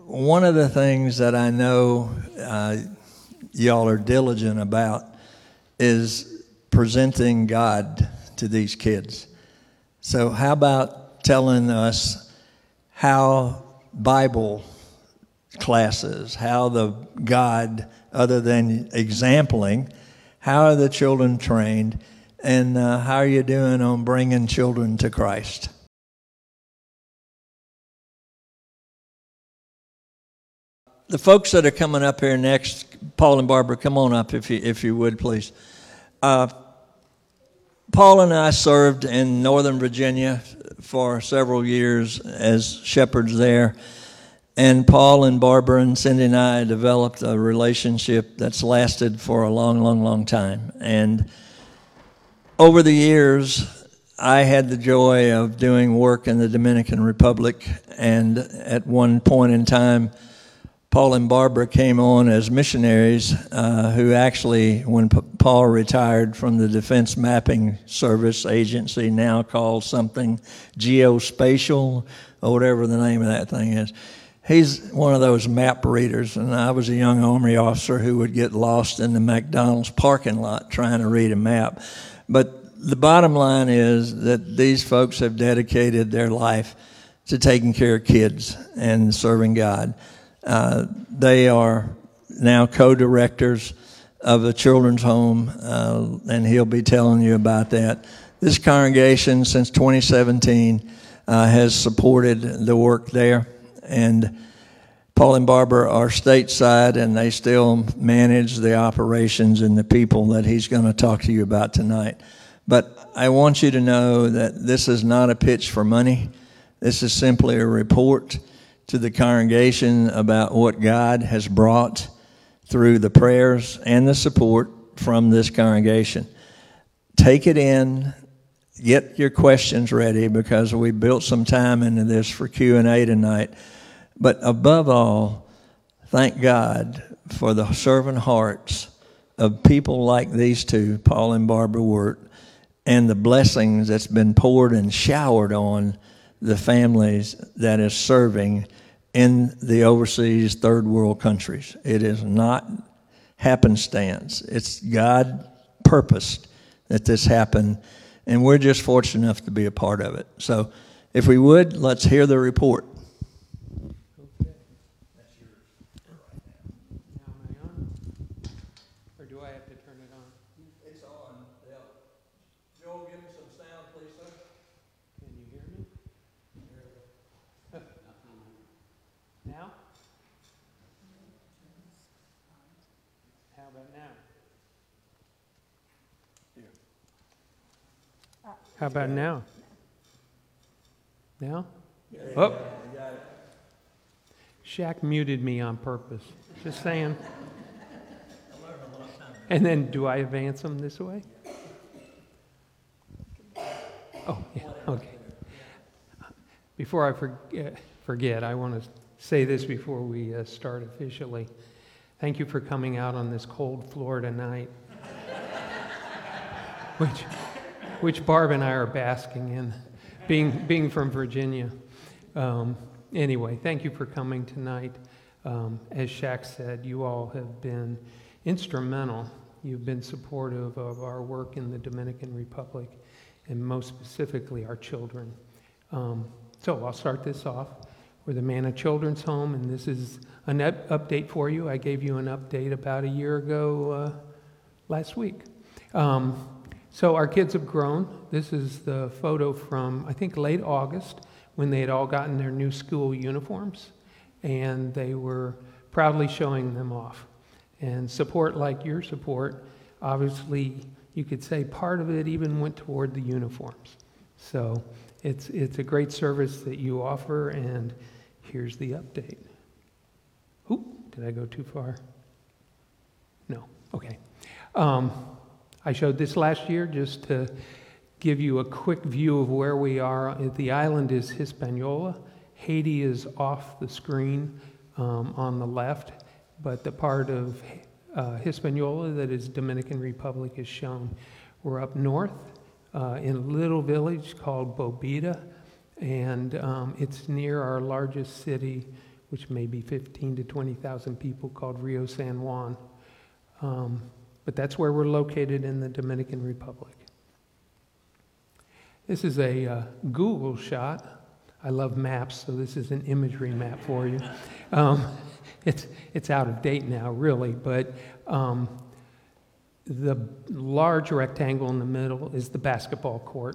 one of the things that I know y'all are diligent about is presenting God to these kids. So how about telling us how Bible classes, how the God, other than exempling, how are the children trained, and how are you doing on bringing children to Christ? The folks that are coming up here next, Paul and Barbara, come on up if you would, please. Paul and I served in Northern Virginia for several years as shepherds there. And Paul and Barbara and Cindy and I developed a relationship that's lasted for a long, long, long time. And over the years, I had the joy of doing work in the Dominican Republic. And at one point in time, Paul and Barbara came on as missionaries who actually, when Paul retired from the Defense Mapping Service Agency, now called something Geospatial, or whatever the name of that thing is, he's one of those map readers, and I was a young Army officer who would get lost in the McDonald's parking lot trying to read a map. But the bottom line is that these folks have dedicated their life to taking care of kids and serving God. They are now co-directors of a children's home, and he'll be telling you about that. This congregation, since 2017, has supported the work there, and Paul and Barbara are stateside, and they still manage the operations and the people that he's going to talk to you about tonight. But I want you to know that this is not a pitch for money. This is simply a report to the congregation about what God has brought through the prayers and the support from this congregation. Take it in, get your questions ready, because we built some time into this for Q&A tonight. But above all, thank God for the servant hearts of people like these two, Paul and Barbara Wirt, and the blessings that's been poured and showered on the families that is serving in the overseas third world countries. It is not happenstance. It's God purposed that this happen, and we're just fortunate enough to be a part of it. So if we would, let's hear the report. Okay. That's yours right now. Now am I on? Or do I have to turn it on? It's on. Yeah. Joel, give me some sound, please, sir. Can you hear me? Now? How about now? How about now? Now? Oh. Shaq muted me on purpose. Just saying. And then do I advance them this way? Oh, yeah, okay. Before I forget, I want to say this before we start officially. Thank you for coming out on this cold Florida night, which Barb and I are basking in, being from Virginia. Anyway, thank you for coming tonight. As Shaq said, you all have been instrumental. You've been supportive of our work in the Dominican Republic, and most specifically our children. So I'll start this off. We're the Manna Children's Home, and this is an update for you. I gave you an update about a year ago last week. So our kids have grown. This is the photo from, I think, late August, when they had all gotten their new school uniforms, and they were proudly showing them off. And support like your support, obviously, you could say part of it even went toward the uniforms. So it's a great service that you offer, and here's the update. Oop, did I go too far? No, okay. I showed this last year just to give you a quick view of where we are. The island is Hispaniola. Haiti is off the screen on the left, but the part of Hispaniola that is Dominican Republic is shown. We're up north in a little village called Bobita, and it's near our largest city, which may be 15 to 20,000 people, called Rio San Juan. But that's where we're located in the Dominican Republic. This is a Google shot. I love maps, so this is an imagery map for you. It's out of date now, really, but the large rectangle in the middle is the basketball court.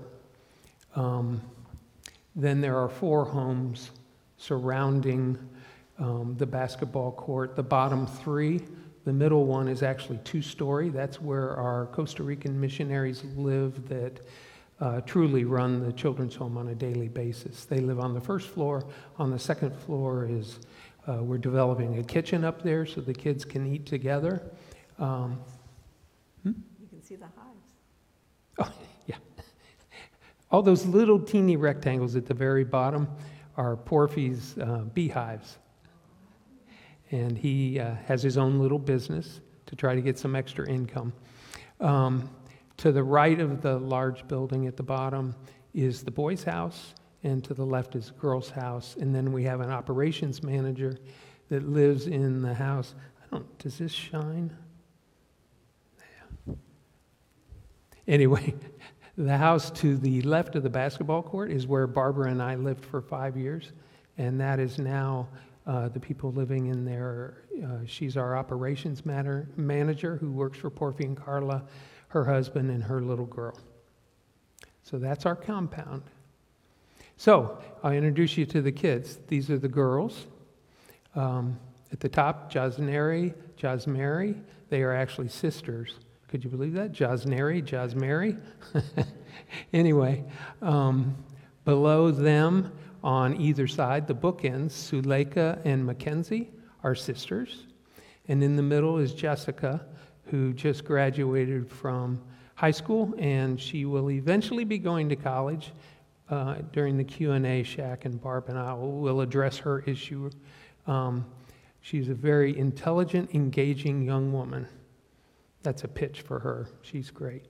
Then there are 4 homes surrounding the basketball court. The bottom 3, the middle one is actually 2-story. That's where our Costa Rican missionaries live that truly run the children's home on a daily basis. They live on the first floor. On the second floor is, we're developing a kitchen up there so the kids can eat together. You can see the hives. Oh, yeah. All those little teeny rectangles at the very bottom are Porphy's beehives. And he has his own little business to try to get some extra income. To the right of the large building at the bottom is the boys' house, and to the left is the girls' house. And then we have an operations manager that lives in the house. Does this shine? Yeah. Anyway, the house to the left of the basketball court is where Barbara and I lived for 5 years, and that is now the people living in there. She's our operations manager who works for Porphy and Carla, her husband, and her little girl. So that's our compound. So I'll introduce you to the kids. These are the girls. At the top, Jasneri, Jasmary. They are actually sisters. Could you believe that? Jasneri, Jasmary. Anyway, below them on either side, the bookends, Suleika and Mackenzie are sisters. And in the middle is Jessica, who just graduated from high school, and she will eventually be going to college. During the Q&A, Shaq and Barb and I will address her issue. She's a very intelligent, engaging young woman. That's a pitch for her. She's great.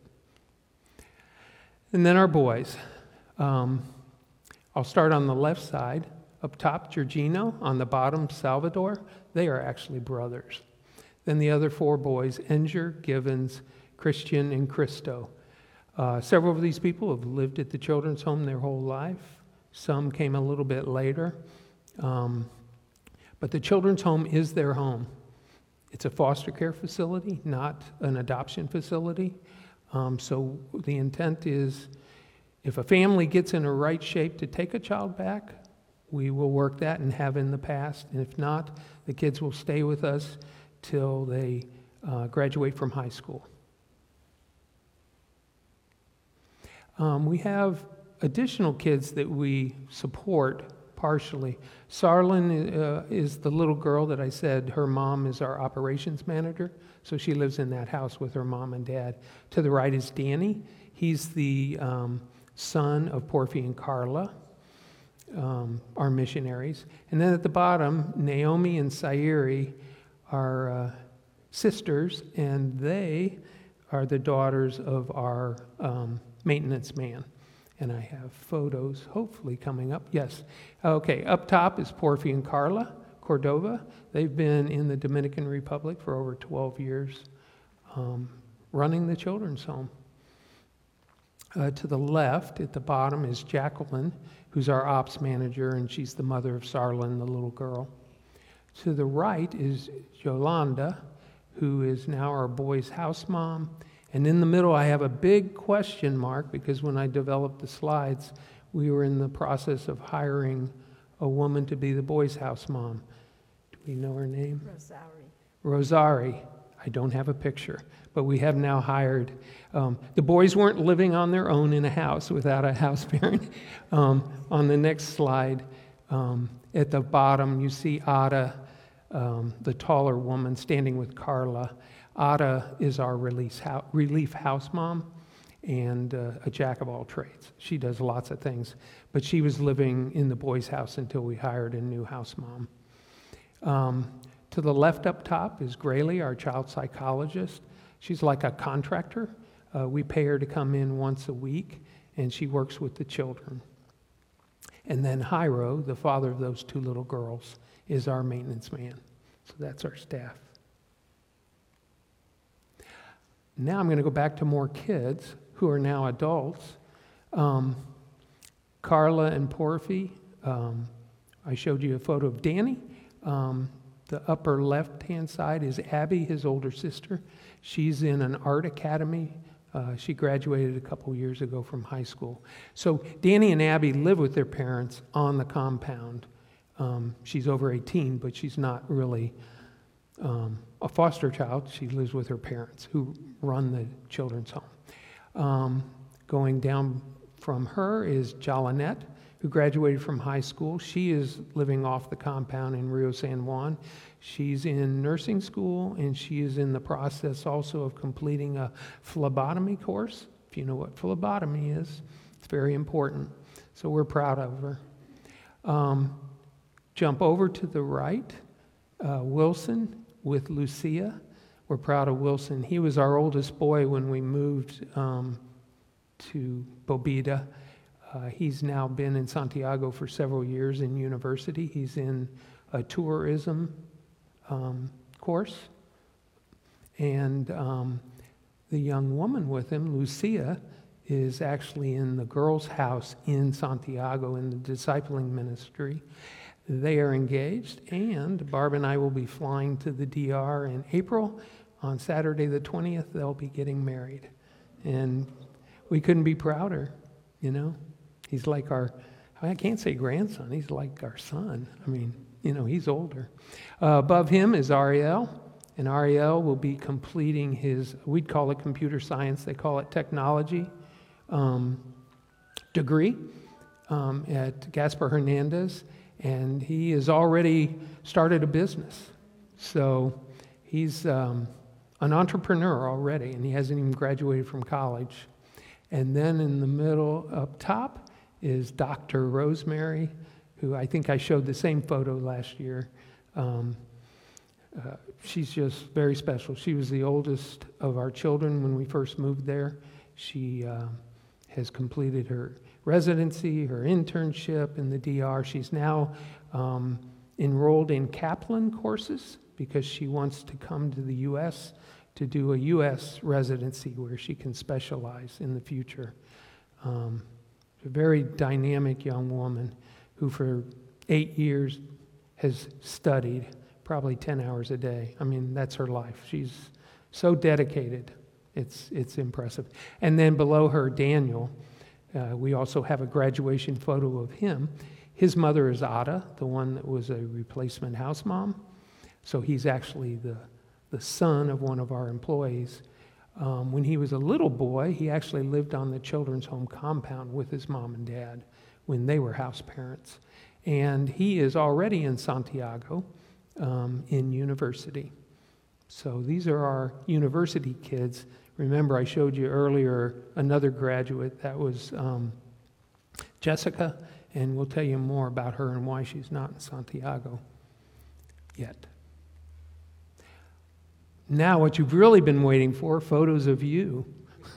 And then our boys. I'll start on the left side. Up top, Georgino. On the bottom, Salvador. They are actually brothers. Then the other 4 boys, Enger, Givens, Christian, and Christo. Several of these people have lived at the children's home their whole life. Some came a little bit later. But the children's home is their home. It's a foster care facility, not an adoption facility. So the intent is, if a family gets in a right shape to take a child back, we will work that and have in the past. And if not, the kids will stay with us till they graduate from high school. We have additional kids that we support partially. Sarlin is the little girl that I said her mom is our operations manager, so she lives in that house with her mom and dad. To the right is Danny. He's the son of Porphy and Carla, our missionaries. And then at the bottom, Naomi and Sairi are sisters, and they are the daughters of our maintenance man. And I have photos hopefully coming up. Yes. Okay, up top is Porphy and Carla Cordova. They've been in the Dominican Republic for over 12 years, running the children's home. To the left, at the bottom, is Jacqueline, who's our ops manager, and she's the mother of Sarlin, the little girl. To the right is Yolanda, who is now our boys' house mom. And in the middle, I have a big question mark, because when I developed the slides, we were in the process of hiring a woman to be the boys' house mom. Do we know her name? Rosari. I don't have a picture, but we have now hired. The boys weren't living on their own in a house without a house parent. On the next slide, at the bottom, you see Ada, the taller woman, standing with Carla. Ada is our relief house mom and a jack of all trades. She does lots of things, but she was living in the boys' house until we hired a new house mom. To the left up top is Grayley, our child psychologist. She's like a contractor. We pay her to come in once a week, and she works with the children. And then Jairo, the father of those 2 little girls, is our maintenance man. So that's our staff. Now I'm going to go back to more kids who are now adults. Carla and Porphy. I showed you a photo of Danny. The upper left-hand side is Abby, his older sister. She's in an art academy. She graduated a couple years ago from high school. So Danny and Abby live with their parents on the compound. She's over 18, but she's not really a foster child. She lives with her parents who run the children's home. Going down from her is Jalanette, who graduated from high school. She is living off the compound in Rio San Juan. She's in nursing school, and she is in the process also of completing a phlebotomy course. If you know what phlebotomy is, it's very important. So we're proud of her. Jump over to the right, Wilson with Lucia. We're proud of Wilson. He was our oldest boy when we moved to Bobita. He's now been in Santiago for several years in university. He's in a tourism course. And the young woman with him, Lucia, is actually in the girls' house in Santiago in the discipling ministry. They are engaged, and Barb and I will be flying to the DR in April. On Saturday the 20th, they'll be getting married. And we couldn't be prouder, you know. He's like I can't say grandson, he's like our son. I mean, you know, he's older. Above him is Ariel, and Ariel will be completing his, we'd call it computer science, they call it technology degree at Gaspar Hernandez, and he has already started a business. So he's an entrepreneur already, and he hasn't even graduated from college. And then in the middle up top is Dr. Rosemary, who I think I showed the same photo last year. She's just very special. She was the oldest of our children when we first moved there. She has completed her residency, her internship in the DR. She's now enrolled in Kaplan courses because she wants to come to the U.S. to do a U.S. residency where she can specialize in the future. A very dynamic young woman who for 8 years has studied probably 10 hours a day. I mean, that's her life. She's so dedicated. It's impressive. And then below her, Daniel. We also have a graduation photo of him. His mother is Ada, the one that was a replacement house mom. So he's actually the son of one of our employees. When he was a little boy, he actually lived on the children's home compound with his mom and dad when they were house parents. And he is already in Santiago in university. So these are our university kids. Remember, I showed you earlier another graduate. That was Jessica, and we'll tell you more about her and why she's not in Santiago yet. Now, what you've really been waiting for, photos of you.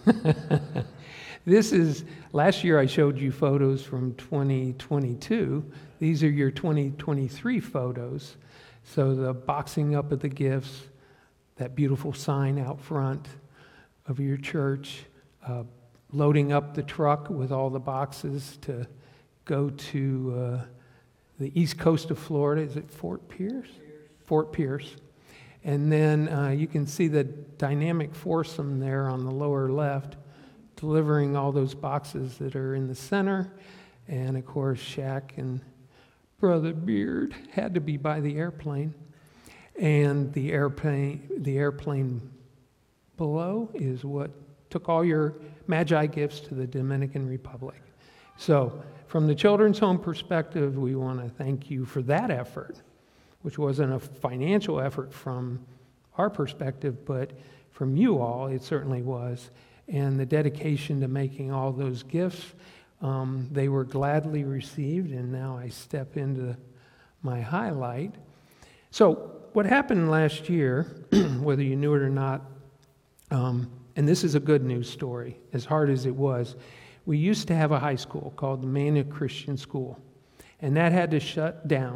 This is, last year I showed you photos from 2022. These are your 2023 photos. So the boxing up of the gifts, that beautiful sign out front of your church, loading up the truck with all the boxes to go to the east coast of Florida. Is it Fort Pierce? Fort Pierce. And then you can see the dynamic foursome there on the lower left, delivering all those boxes that are in the center. And of course, Shaq and Brother Beard had to be by the airplane. And the airplane below is what took all your Magi gifts to the Dominican Republic. So from the Children's Home perspective, we want to thank you for that effort, which wasn't a financial effort from our perspective, but from you all, it certainly was. And the dedication to making all those gifts, they were gladly received, and now I step into my highlight. So what happened last year, whether you knew it or not, and this is a good news story, as hard as it was, we used to have a high school called the Mania Christian School, and that had to shut down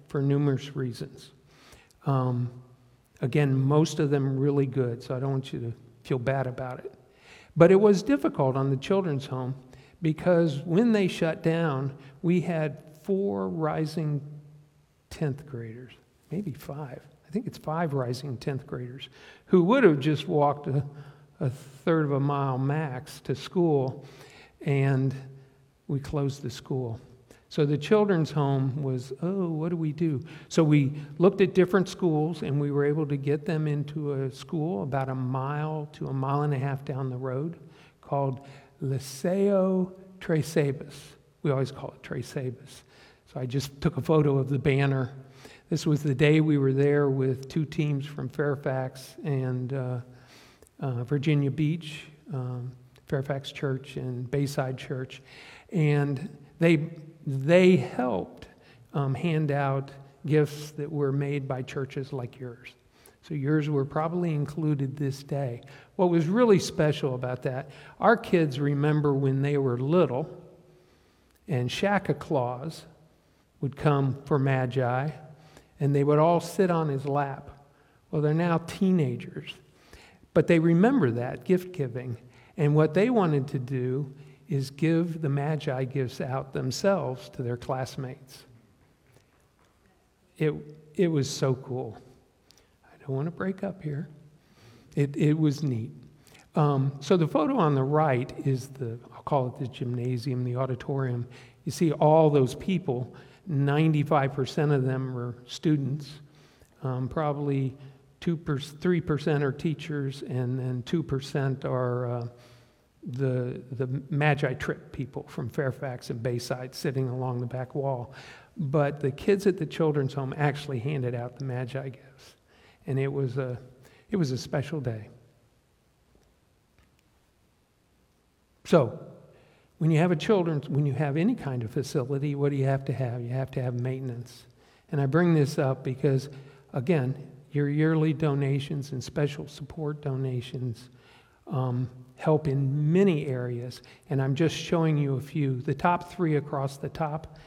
for numerous reasons. Again, most of them really good, so I don't want you to feel bad about it. But it was difficult on the children's home because when they shut down, we had 4 rising 10th graders, maybe 5. I think it's 5 rising 10th graders who would have just walked a third of a mile max to school, and we closed the school. So the children's home was, what do we do? So we looked at different schools, and we were able to get them into a school about 1 mile to 1.5 miles down the road called Liceo Tres Sabas. We always call it Tres Sabas. So I just took a photo of the banner. This was the day we were there with 2 teams from Fairfax and Virginia Beach, Fairfax Church and Bayside Church. And they helped hand out gifts that were made by churches like yours. So yours were probably included this day. What was really special about that, our kids remember when they were little and Santa Claus would come for Magi and they would all sit on his lap. Well, they're now teenagers, but they remember that gift giving. And what they wanted to do is give the Magi gifts out themselves to their classmates. It was so cool. I don't want to break up here. It was neat. So the photo on the right is I'll call it the gymnasium, the auditorium. You see all those people, 95% of them were students, probably 3% are teachers, and then 2% are the Magi trip people from Fairfax and Bayside sitting along the back wall. But the kids at the children's home actually handed out the Magi gifts, and it was a special day. So, when you have any kind of facility, what do you have to have? You have to have maintenance. And I bring this up because, again, your yearly donations and special support donations help in many areas, and I'm just showing you a few. The top 3 across the top,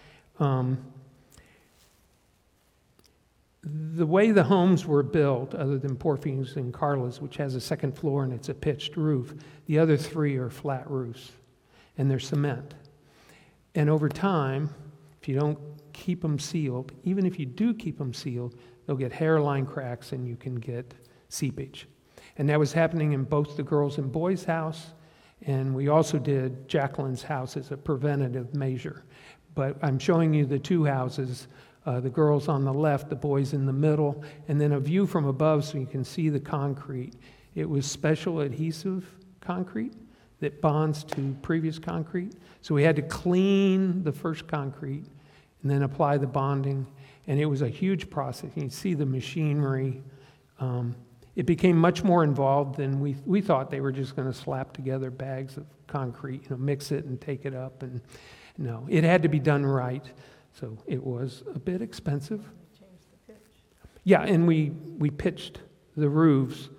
the way the homes were built, other than Porphy's and Carla's, which has a second floor and it's a pitched roof, the other 3 are flat roofs, and they're cement. And over time, if you don't keep them sealed, even if you do keep them sealed, they'll get hairline cracks and you can get seepage. And that was happening in both the girls' and boys' house, and we also did Jacqueline's house as a preventative measure. But I'm showing you the 2 houses, the girls on the left, the boys in the middle, and then a view from above so you can see the concrete. It was special adhesive concrete that bonds to previous concrete. So we had to clean the first concrete and then apply the bonding, and it was a huge process. You can see the machinery. It became much more involved than we thought. They were just going to slap together bags of concrete, mix it and take it up. And no, it had to be done right. So it was a bit expensive. Change the pitch. Yeah, and we pitched the roofs.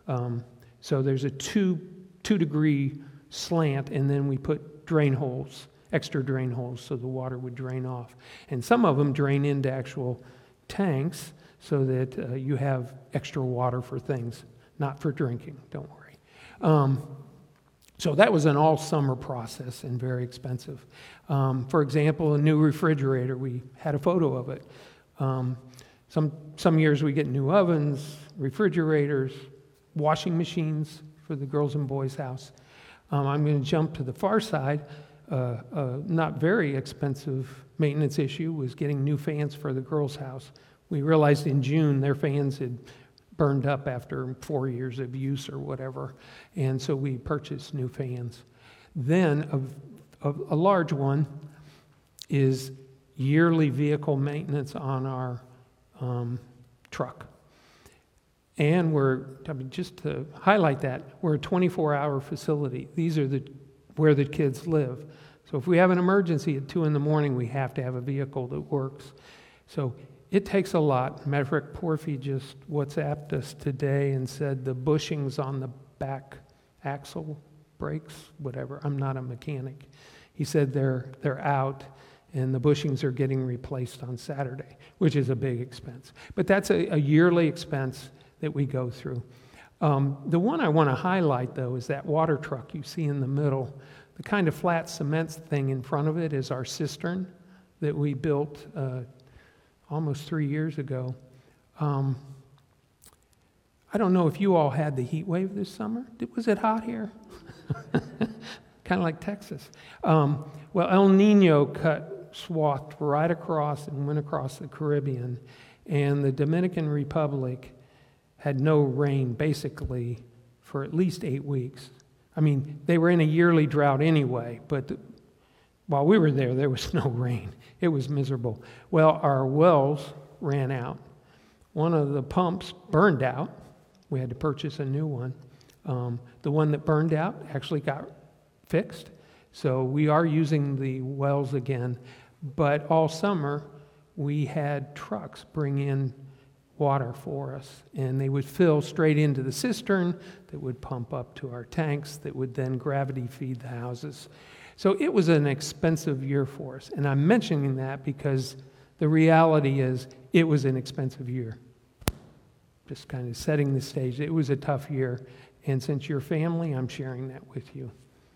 So there's a 2-degree slant, and then we put drain holes, extra drain holes, so the water would drain off. And some of them drain into actual tanks, so that you have extra water for things, not for drinking, don't worry. So that was an all-summer process and very expensive. For example, a new refrigerator, we had a photo of it. Some years we get new ovens, refrigerators, washing machines for the girls' and boys' house. I'm going to jump to the far side. Not very expensive maintenance issue was getting new fans for the girls' house. We realized in June their fans had burned up after 4 years of use or whatever, and so we purchased new fans. Then a large one is yearly vehicle maintenance on our truck. And just to highlight that, we're a 24-hour facility. These are where the kids live. So if we have an emergency at 2 a.m, we have to have a vehicle that works. So it takes a lot. Matter of fact, Porphy just WhatsApped us today and said the bushings on the back axle brakes, whatever. I'm not a mechanic. He said they're out and the bushings are getting replaced on Saturday. which is a big expense. But that's a yearly expense that we go through. The one I want to highlight, though, is that water truck you see in the middle. The kind of flat cement thing in front of it is our cistern that we built almost 3 years ago. I don't know if you all had the heat wave this summer. Was it hot here? Kind of like Texas. Well, El Nino swathed right across and went across the Caribbean, and the Dominican Republic had no rain basically for at least 8 weeks. I mean, they were in a yearly drought anyway, but while we were there was no rain. It was miserable. Well, our wells ran out. One of the pumps burned out. We had to purchase a new one. The one that burned out actually got fixed. So we are using the wells again. But all summer, we had trucks bring in water for us. And they would fill straight into the cistern that would pump up to our tanks that would then gravity feed the houses. So it was an expensive year for us. And I'm mentioning that because the reality is it was an expensive year. Just kind of setting the stage. It was a tough year. And since you're family, I'm sharing that with you.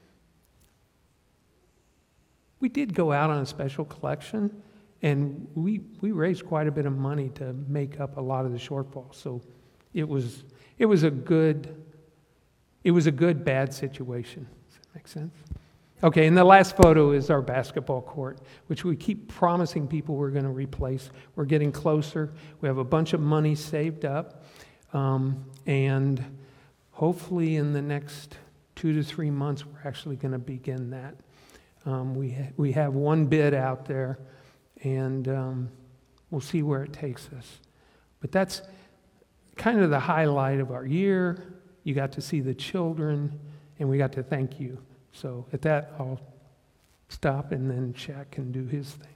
We did go out on a special collection, and we raised quite a bit of money to make up a lot of the shortfall. So it was a good bad situation. Does that make sense? Okay, and the last photo is our basketball court, which we keep promising people we're going to replace. We're getting closer. We have a bunch of money saved up, and hopefully in the next 2 to 3 months, we're actually going to begin that. We have one bid out there, and we'll see where it takes us. But that's kind of the highlight of our year. You got to see the children, and we got to thank you. So at that, I'll stop, and then Shaq can do his thing.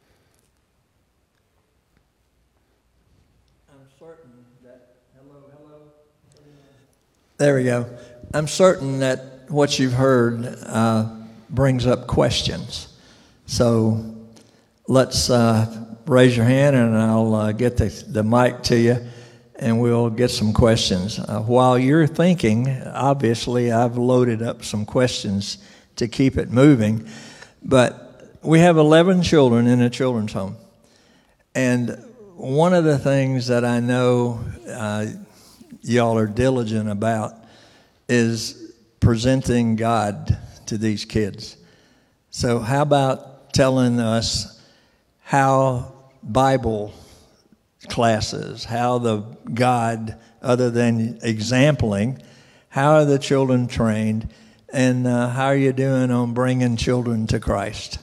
I'm certain that, hello. There we go. I'm certain that what you've heard brings up questions. So let's raise your hand, and I'll get the mic to you, and we'll get some questions. While you're thinking, obviously I've loaded up some questions to keep it moving, but we have 11 children in a children's home. And one of the things that I know y'all are diligent about is presenting God to these kids. So how about telling us how Bible classes, how the God, other than exampling, how are the children trained, and how are you doing on bringing children to Christ?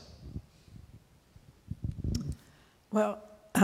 Well,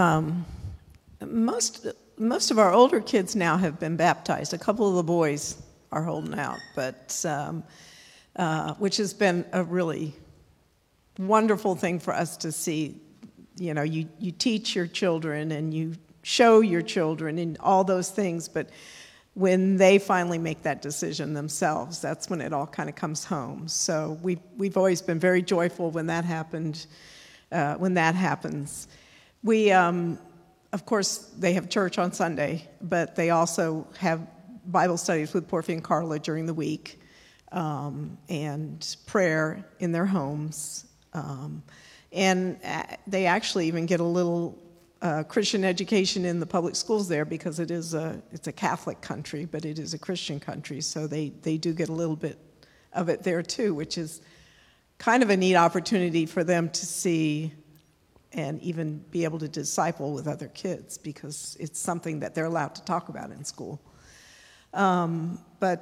most of our older kids now have been baptized. A couple of the boys are holding out, but which has been a really wonderful thing for us to see. You know, you teach your children and you show your children and all those things, but when they finally make that decision themselves, that's when it all kind of comes home. So we've always been very joyful when that happened. When that happens, we of course they have church on Sunday, but they also have Bible studies with Porphy and Carla during the week, and prayer in their homes, and they actually even get a little Christian education in the public schools there, because it's a Catholic country, but it is a Christian country, so they do get a little bit of it there too, which is kind of a neat opportunity for them to see and even be able to disciple with other kids, because it's something that they're allowed to talk about in school. And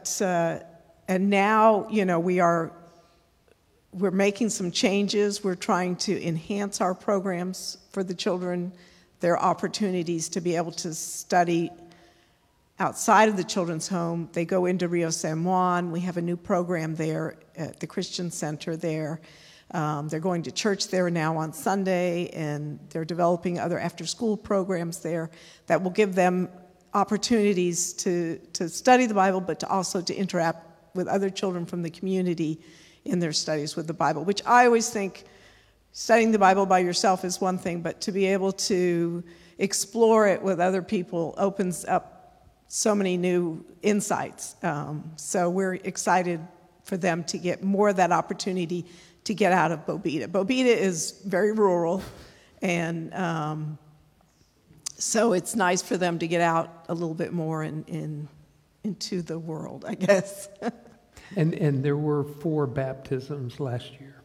now, you know, we're making some changes. We're trying to enhance our programs for the children, their opportunities to be able to study outside of the children's home. They go into Rio San Juan. We have a new program there at the Christian Center there. They're going to church there now on Sunday, and they're developing other after-school programs there that will give them opportunities to study the Bible, but also to interact with other children from the community in their studies with the Bible, which I always think studying the Bible by yourself is one thing, but to be able to explore it with other people opens up so many new insights. So we're excited for them to get more of that opportunity to get out of Bobita. Bobita is very rural, and so it's nice for them to get out a little bit more into the world, I guess. And there were 4 baptisms last year.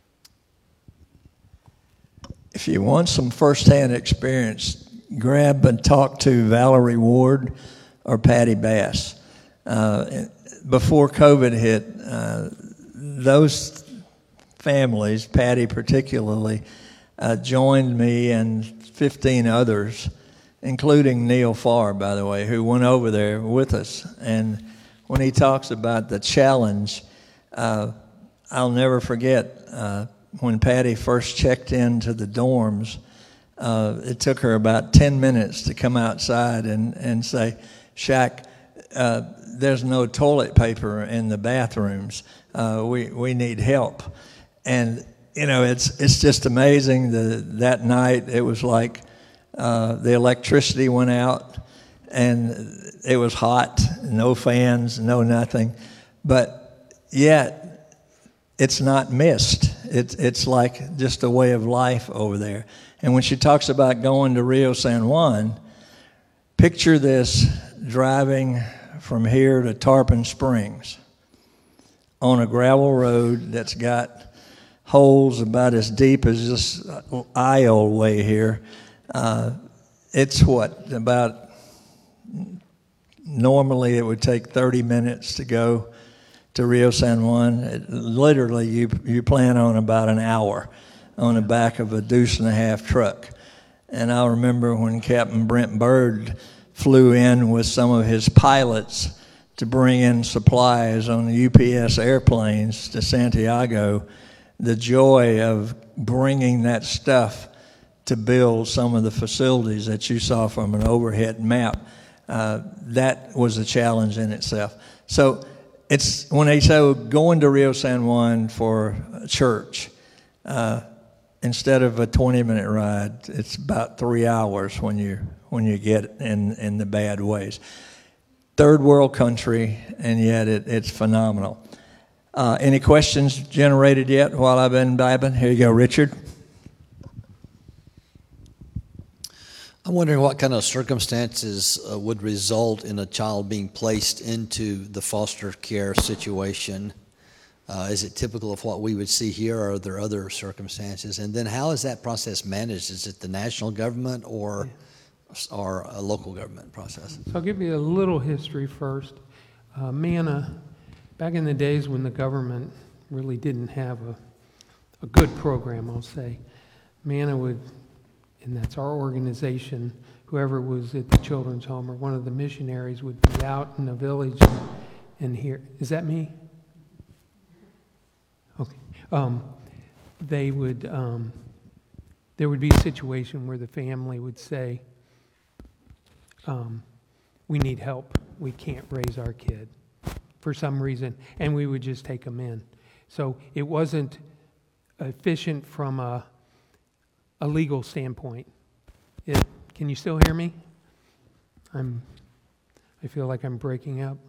If you want some firsthand experience, grab and talk to Valerie Ward or Patty Bass. Before COVID hit, those families, Patty particularly, joined me and 15 others, including Neil Farr, by the way, who went over there with us. And when he talks about the challenge, I'll never forget when Patty first checked into the dorms. It took her about 10 minutes to come outside and say, "Shaq, there's no toilet paper in the bathrooms. We need help." And it's just amazing. That night it was like the electricity went out, and it was hot, no fans, no nothing. But yet, it's not missed. It's like just a way of life over there. And when she talks about going to Rio San Juan, picture this: driving from here to Tarpon Springs on a gravel road that's got holes about as deep as this aisle way here. It's about, normally it would take 30 minutes to go to Rio San Juan. Literally, you plan on about an hour on the back of a deuce-and-a-half truck. And I remember when Captain Brent Bird flew in with some of his pilots to bring in supplies on the UPS airplanes to Santiago, the joy of bringing that stuff to build some of the facilities that you saw from an overhead map, that was a challenge in itself. So it's when they say going to Rio San Juan for church, instead of a 20-minute ride, it's about 3 hours when you get in the bad ways. Third world country, and yet it's phenomenal. Any questions generated yet while I've been blabbing? Here you go, Richard. I'm wondering what kind of circumstances would result in a child being placed into the foster care situation. Is it typical of what we would see here, or are there other circumstances? And then how is that process managed? Is it the national government or a local government process? So I'll give you a little history first. MANA, back in the days when the government really didn't have a good program, I'll say, MANA would, and that's our organization, whoever was at the children's home or one of the missionaries would be out in the village and hear, is that me? Okay. There would be a situation where the family would say, we need help. We can't raise our kid for some reason, and we would just take them in. So it wasn't efficient from a legal standpoint. Can you still hear me? I feel like I'm breaking up.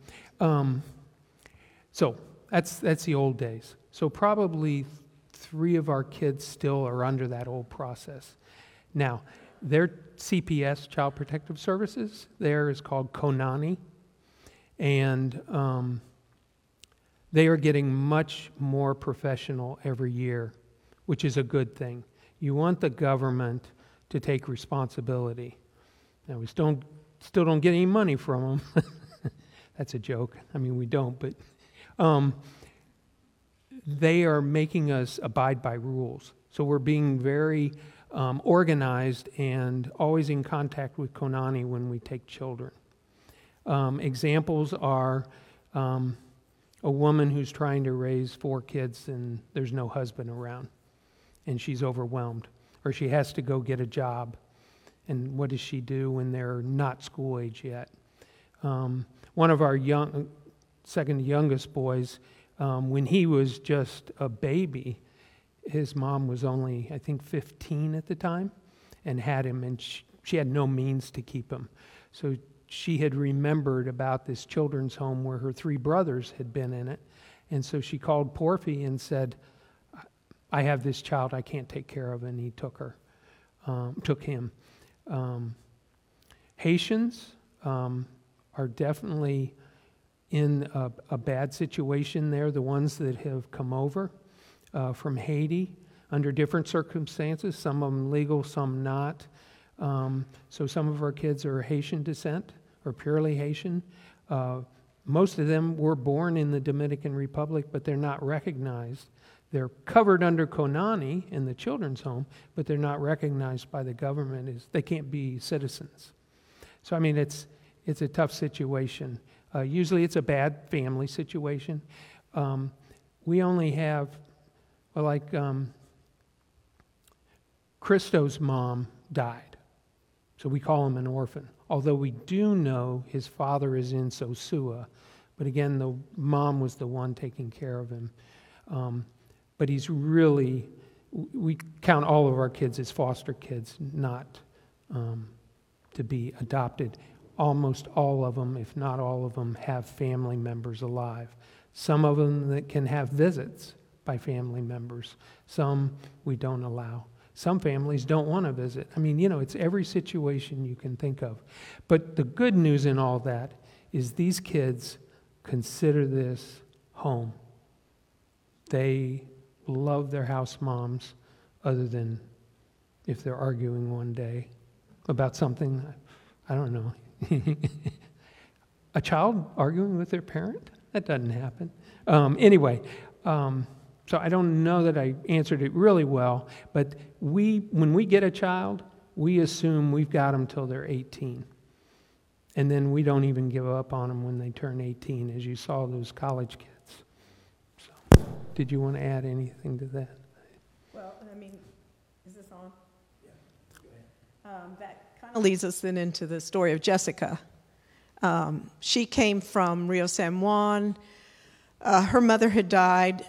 So that's the old days. So probably 3 of our kids still are under that old process. Now, their CPS, Child Protective Services, there is called Konani, and they are getting much more professional every year, which is a good thing. You want the government to take responsibility. Now, we still don't get any money from them. That's a joke. I mean, we don't, but they are making us abide by rules. So we're being very organized and always in contact with Konani when we take children. Examples are a woman who's trying to raise 4 kids and there's no husband around, and she's overwhelmed, or she has to go get a job. And what does she do when they're not school age yet? One of our second youngest boys, when he was just a baby, his mom was only, I think, 15 at the time, and had him, and she had no means to keep him. So she had remembered about this children's home where her 3 brothers had been in it. And so she called Porphy and said, I have this child I can't take care of, and he took him. Haitians are definitely in a bad situation there, the ones that have come over from Haiti under different circumstances, some of them legal, some not. So some of our kids are Haitian descent or purely Haitian. Most of them were born in the Dominican Republic, but they're not recognized. They're covered under Konani in the children's home, but they're not recognized by the government as they can't be citizens. So I mean, it's a tough situation. Usually it's a bad family situation. We only have, Christo's mom died, so we call him an orphan. Although we do know his father is in Sosua, but again, the mom was the one taking care of him. But he's really, we count all of our kids as foster kids, not to be adopted. Almost all of them, if not all of them, have family members alive. Some of them that can have visits by family members. Some we don't allow. Some families don't want to visit. I mean, it's every situation you can think of. But the good news in all that is these kids consider this home. They love their house moms, other than if they're arguing one day about something, I don't know. A child arguing with their parent? That doesn't happen. So I don't know that I answered it really well, but when we get a child, we assume we've got them till they're 18. And then we don't even give up on them when they turn 18, as you saw those college kids. So, did you want to add anything to that? Well, I mean, is this on? Yeah. Go ahead. That kind of leads us then into the story of Jessica. She came from Rio San Juan. Her mother had died.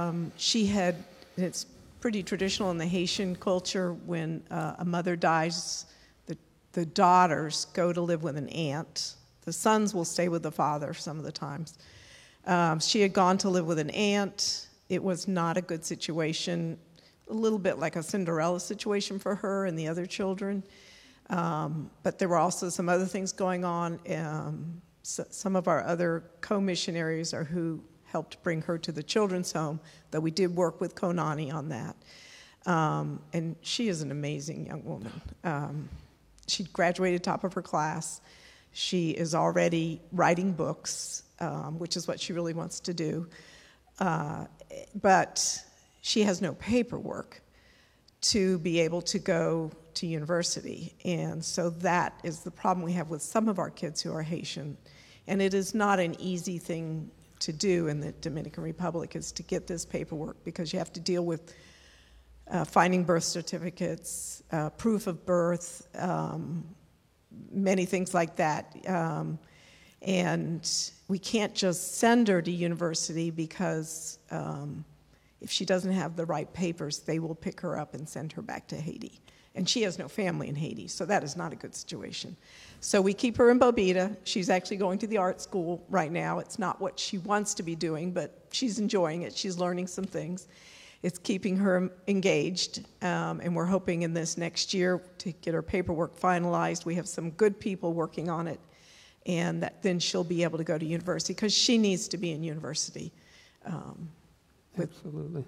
It's pretty traditional in the Haitian culture when a mother dies, the daughters go to live with an aunt. The sons will stay with the father some of the times. She had gone to live with an aunt. It was not a good situation, a little bit like a Cinderella situation for her and the other children. But there were also some other things going on. Some of our other co-missionaries are who helped bring her to the children's home, though we did work with Konani on that. And she is an amazing young woman. She graduated top of her class. She is already writing books, which is what she really wants to do. But she has no paperwork to be able to go to university. And so that is the problem we have with some of our kids who are Haitian. And it is not an easy thing to do in the Dominican Republic, is to get this paperwork, because you have to deal with finding birth certificates, proof of birth, many things like that. And we can't just send her to university because if she doesn't have the right papers, they will pick her up and send her back to Haiti. And she has no family in Haiti, so that is not a good situation. So we keep her in Bobita. She's actually going to the art school right now. It's not what she wants to be doing, but she's enjoying it. She's learning some things. It's keeping her engaged, and we're hoping in this next year to get her paperwork finalized. We have some good people working on it, and that then she'll be able to go to university, because she needs to be in university. Absolutely.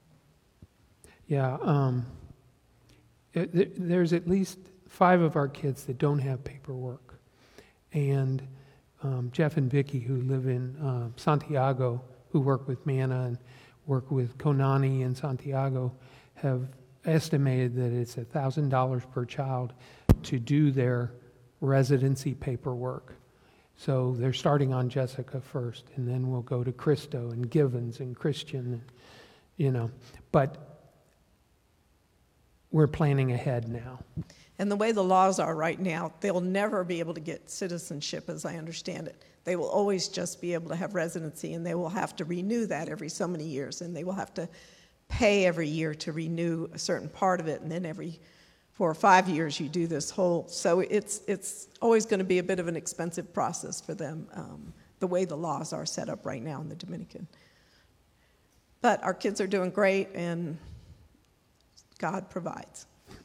Yeah. There's at least 5 of our kids that don't have paperwork. And Jeff and Vicki, who live in Santiago, who work with Manna and work with Konani in Santiago, have estimated that it's $1,000 per child to do their residency paperwork. So they're starting on Jessica first, and then we'll go to Christo and Givens and Christian, But we're planning ahead now. And the way the laws are right now, they'll never be able to get citizenship, as I understand it. They will always just be able to have residency, and they will have to renew that every so many years, and they will have to pay every year to renew a certain part of it, and then every for 5 years you do this whole, so it's always going to be a bit of an expensive process for them, the way the laws are set up right now in the Dominican. But our kids are doing great, and God provides.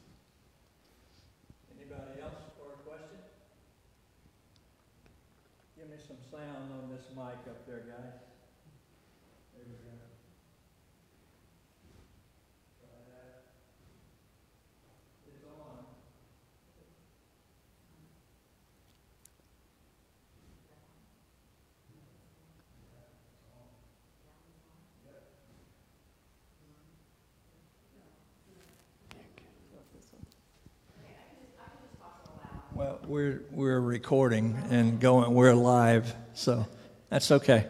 Anybody else for a question? Give me some sound on this mic up there, guys. There we go. Try that. It's on. Well, we're recording and going. We're live, so that's okay.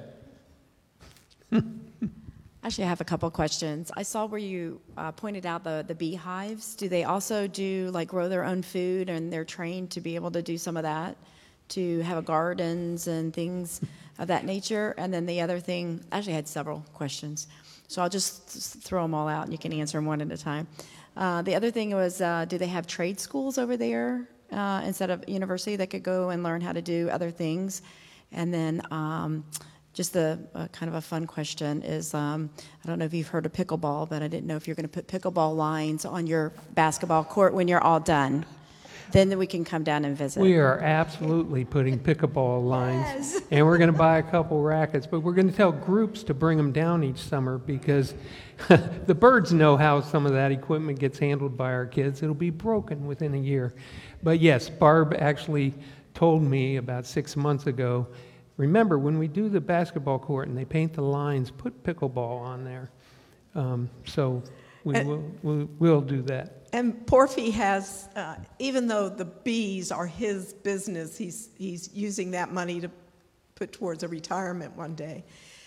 Actually, I have a couple questions. I saw where you pointed out the beehives. Do they also do, like, grow their own food, and they're trained to be able to do some of that, to have gardens and things of that nature? And then the other thing, actually I had several questions, so I'll just throw them all out, and you can answer them one at a time. The other thing was, do they have trade schools over there instead of university that could go and learn how to do other things? And then just the kind of a fun question is, I don't know if you've heard of pickleball, but I didn't know if you're going to put pickleball lines on your basketball court when you're all done. Then we can come down and visit. We are absolutely putting pickleball lines, and we're going to buy a couple rackets, but we're going to tell groups to bring them down each summer because the birds know how some of that equipment gets handled by our kids. It'll be broken within a year. But yes, Barb actually told me about 6 months ago, remember, when we do the basketball court and they paint the lines, put pickleball on there. So we'll do that. And Porfy has, even though the bees are his business, he's using that money to put towards a retirement one day.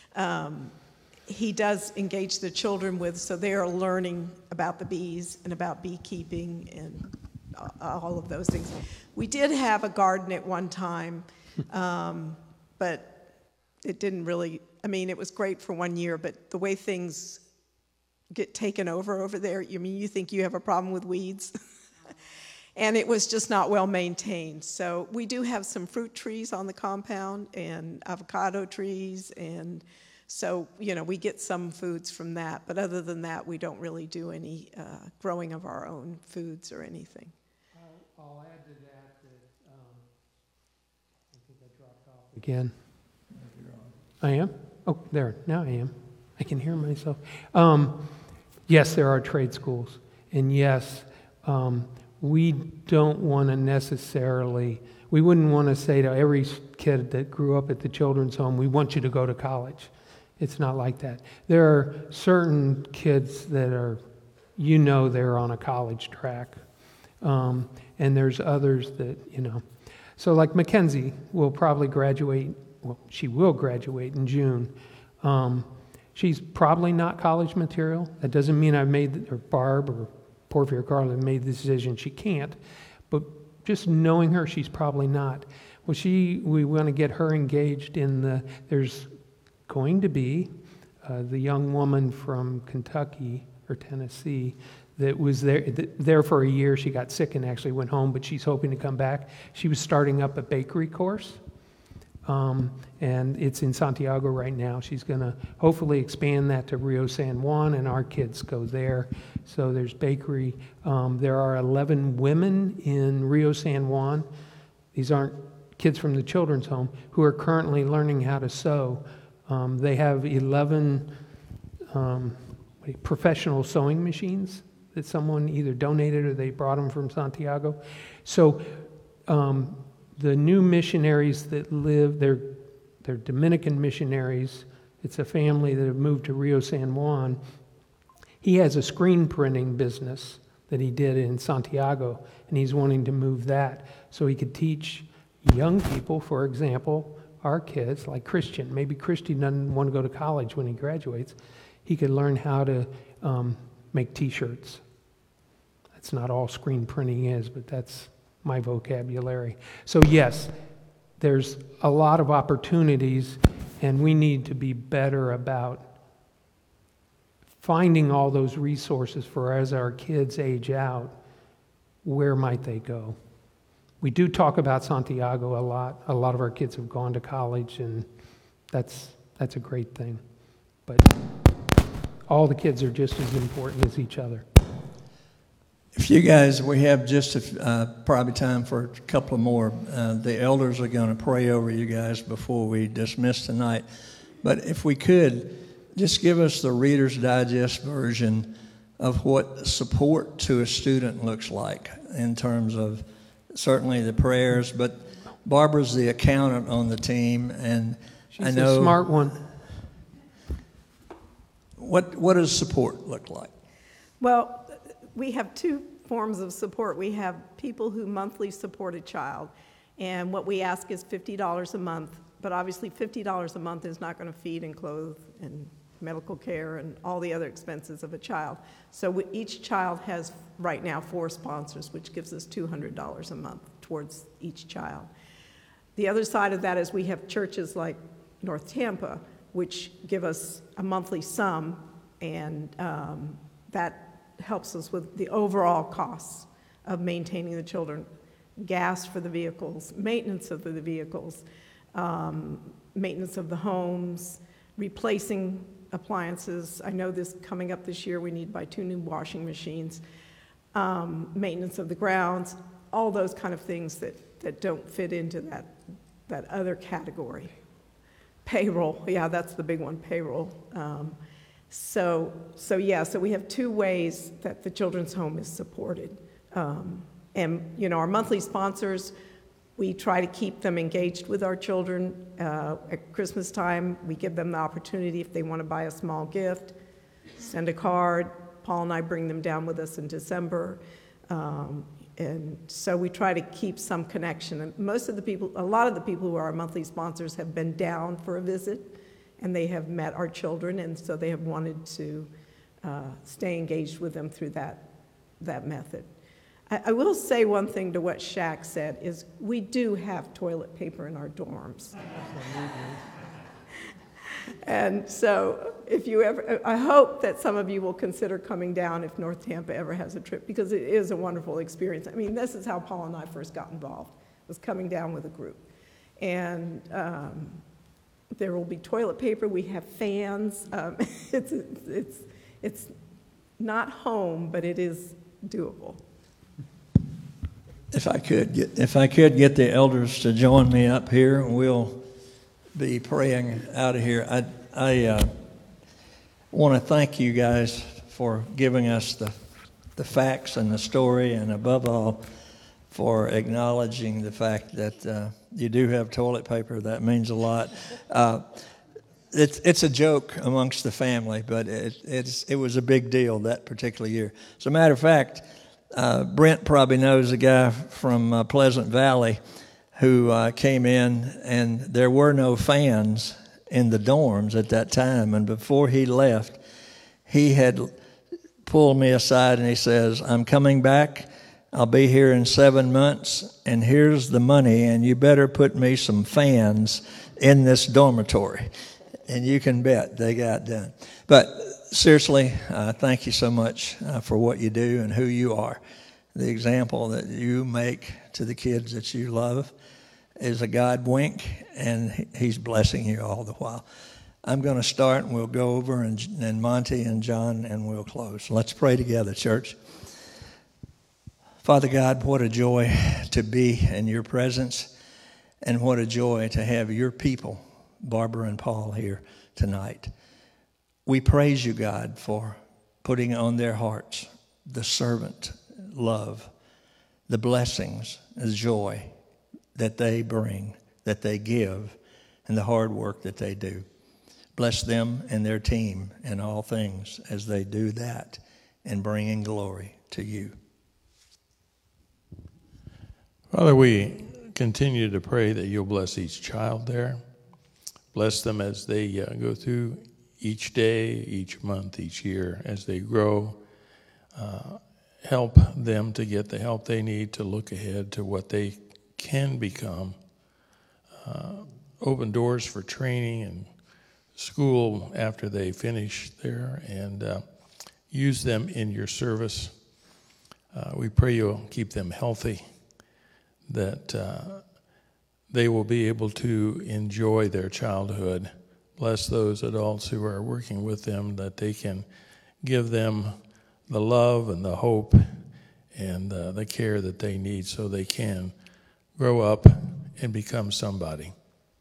He does engage the children with, so they are learning about the bees and about beekeeping and all of those things. We did have a garden at one time, but it didn't really, I mean, it was great for 1 year, but the way things get taken over there, you think you have a problem with weeds? And it was just not well maintained. So we do have some fruit trees on the compound and avocado trees, and so, we get some foods from that. But other than that, we don't really do any growing of our own foods or anything. I'll add to that I think I dropped off again. I am? Oh, there. Now I am. I can hear myself. Yes, there are trade schools. And yes, we don't want to necessarily, we wouldn't want to say to every kid that grew up at the children's home, we want you to go to college. It's not like that. There are certain kids that are, they're on a college track. And there's others that, So like Mackenzie will probably graduate, she will graduate in June. She's probably not college material. That doesn't mean or Barb or Porfy or Carla have made the decision she can't. But just knowing her, she's probably not. Well, we want to get her engaged in there's going to be the young woman from Kentucky or Tennessee that was there for a year. She got sick and actually went home, but she's hoping to come back. She was starting up a bakery course. And it's in Santiago right now. She's going to hopefully expand that to Rio San Juan, and our kids go there. So there's bakery. There are 11 women in Rio San Juan. These aren't kids from the children's home who are currently learning how to sew. They have 11 professional sewing machines that someone either donated or they brought them from Santiago. So the new missionaries that live, they're Dominican missionaries. It's a family that have moved to Rio San Juan. He has a screen printing business that he did in Santiago, and he's wanting to move that so he could teach young people, for example, our kids, like Christian. Maybe Christian doesn't want to go to college when he graduates. He could learn how to make T-shirts. That's not all screen printing is, but that's my vocabulary. So yes, there's a lot of opportunities, and we need to be better about finding all those resources for as our kids age out, where might they go? We do talk about Santiago a lot. A lot of our kids have gone to college, and that's a great thing. But all the kids are just as important as each other. If you guys, we have just probably time for a couple more. The elders are going to pray over you guys before we dismiss tonight. But if we could, just give us the Reader's Digest version of what support to a student looks like in terms of certainly the prayers. But Barbara's the accountant on the team, and She's I know a smart one. What does support look like? Well, we have two forms of support. We have people who monthly support a child, and what we ask is $50 a month, but obviously $50 a month is not going to feed and clothe and medical care and all the other expenses of a child. So each child has right now 4 sponsors, which gives us $200 a month towards each child. The other side of that is we have churches like North Tampa, which give us a monthly sum, and that helps us with the overall costs of maintaining the children, gas for the vehicles, maintenance of the vehicles, maintenance of the homes, replacing appliances. I know this coming up this year, we need to buy 2 new washing machines, maintenance of the grounds, all those kind of things that don't fit into that other category. Payroll, yeah, that's the big one, payroll. So we have 2 ways that the children's home is supported. And, our monthly sponsors, we try to keep them engaged with our children. At Christmas time, we give them the opportunity if they want to buy a small gift, send a card. Paul and I bring them down with us in December. And so we try to keep some connection. And a lot of the people who are our monthly sponsors have been down for a visit, and they have met our children, and so they have wanted to stay engaged with them through that method. I will say one thing to what Shaq said is we do have toilet paper in our dorms. And so I hope that some of you will consider coming down if North Tampa ever has a trip, because it is a wonderful experience. I mean, this is how Paul and I first got involved, was coming down with a group. And there will be toilet paper. We have fans. It's not home, but it is doable. If I could get the elders to join me up here, we'll be praying out of here. I want to thank you guys for giving us the facts and the story, and above all, for acknowledging the fact that you do have toilet paper. That means a lot. It's a joke amongst the family, but it was a big deal that particular year. As a matter of fact, Brent probably knows a guy from Pleasant Valley who came in, and there were no fans in the dorms at that time. And before he left, he had pulled me aside and he says, "I'm coming back. I'll be here in 7 months, and here's the money, and you better put me some fans in this dormitory." And you can bet they got done. But seriously, thank you so much for what you do and who you are. The example that you make to the kids that you love is a God wink, and he's blessing you all the while. I'm going to start, and we'll go over, and Monty and John, and we'll close. Let's pray together, church. Father God, what a joy to be in your presence, and what a joy to have your people, Barbara and Paul, here tonight. We praise you, God, for putting on their hearts the servant love, the blessings, the joy that they bring, that they give, and the hard work that they do. Bless them and their team in all things as they do that and bringing glory to you. Father, we continue to pray that you'll bless each child there. Bless them as they go through each day, each month, each year, as they grow. Help them to get the help they need to look ahead to what they can become. Open doors for training and school after they finish there, and use them in your service. We pray you'll keep them healthy, that they will be able to enjoy their childhood. Bless those adults who are working with them, that they can give them the love and the hope and the care that they need so they can grow up and become somebody.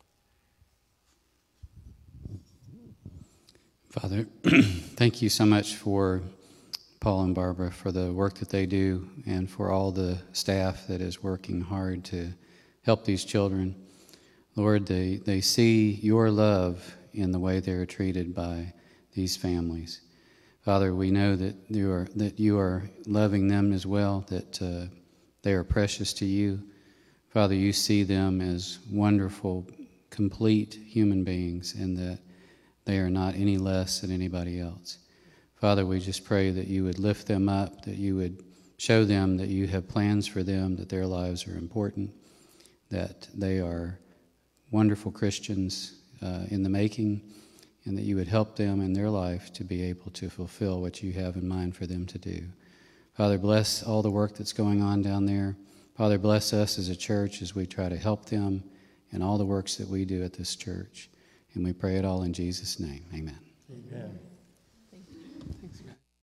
Father, thank you so much for Paul and Barbara, for the work that they do, and for all the staff that is working hard to help these children. Lord, they see your love in the way they are treated by these families. Father, we know that you are loving them as well, that they are precious to you. Father, you see them as wonderful, complete human beings, and that they are not any less than anybody else. Father, we just pray that you would lift them up, that you would show them that you have plans for them, that their lives are important, that they are wonderful Christians in the making, and that you would help them in their life to be able to fulfill what you have in mind for them to do. Father, bless all the work that's going on down there. Father, bless us as a church as we try to help them in all the works that we do at this church. And we pray it all in Jesus' name. Amen. Amen.